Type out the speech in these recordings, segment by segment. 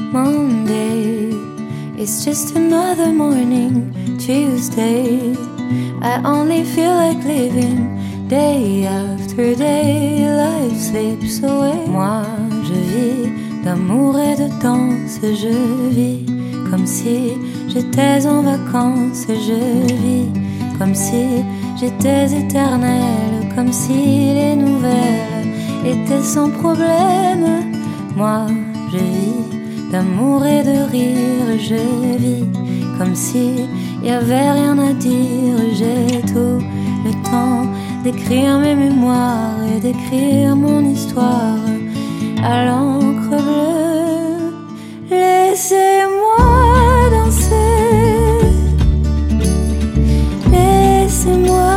Monday, it's just another morning. Tuesday, I only feel like living. Day after day, life slips away. Moi, je vis d'amour et de danse. Je vis comme si j'étais en vacances. Je vis comme si j'étais éternelle. Comme si les nouvelles étaient sans problème. Moi, je vis d'amour et de rire. Je vis comme si y avait rien à dire. J'ai tout le temps d'écrire mes mémoires et d'écrire mon histoire à l'encre bleue. Laissez-moi danser, laissez-moi,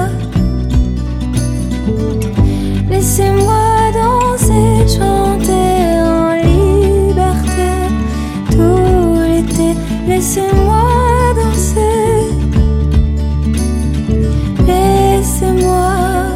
laissez-moi danser, chanter en liberté tout l'été. Laissez-moi danser, laissez-moi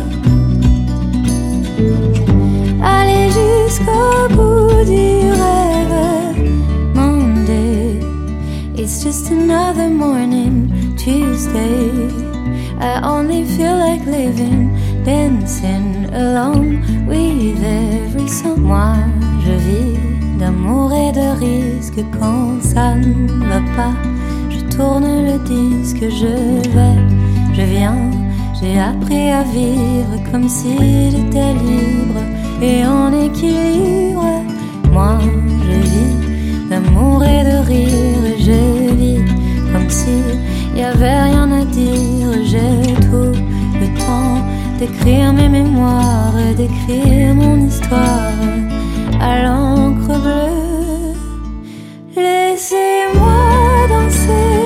aller jusqu'au bout du rêve. Monday, it's just another morning. Tuesday, I only feel like living, dancing along with every song. Moi, je vis d'amour et de risque. Quand ça ne va pas, je tourne le disque. Je vais, je viens. J'ai appris à vivre comme si j'étais libre et en équilibre. Moi, je vis d'amour et de rire. Je vis comme si y avait rien à dire. J'ai tout le temps d'écrire mes mémoires et d'écrire mon histoire à l'encre bleue. Laissez-moi danser,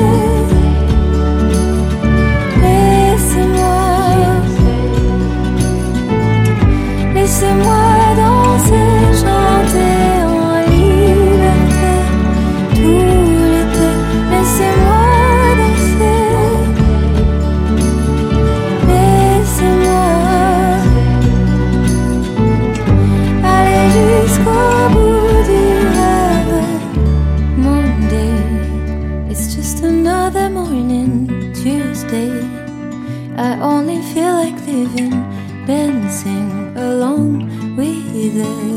laissez-moi danser, chanter en liberté tout l'été. Laissez-moi danser, laissez-moi aller jusqu'au bout du rêve. Monday, it's just another morning. Tuesday, I only feel like living, dancing along with it.